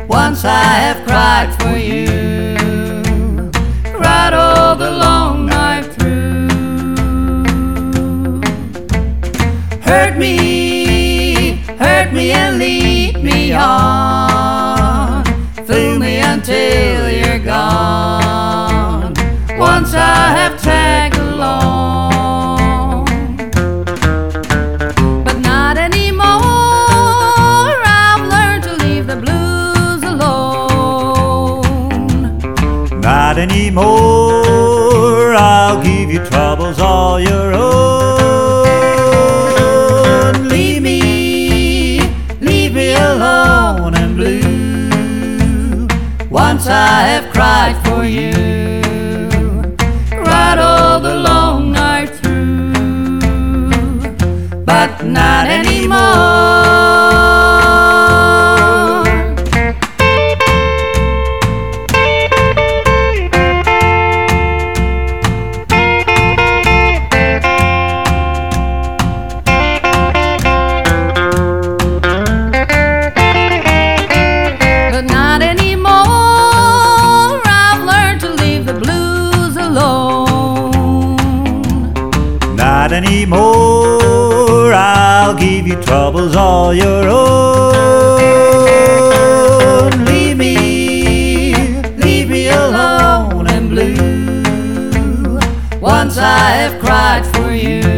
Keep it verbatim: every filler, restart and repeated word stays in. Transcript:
Once I have cried for you, cried all the long night through. Hurt me, hurt me and lead me on, fool me until you're gone. Once I have tagged along, but not anymore. I've learned to leave the blues alone. Not anymore. I'll give you troubles all your own. Leave me, leave me alone and blue. Once I have cried for you, cried all the long night through, but not anymore. But not anymore. I've learned to leave the blues alone. Not anymore. I'll give you troubles all your own. Leave me, leave me alone and blue. Once I have cried for you,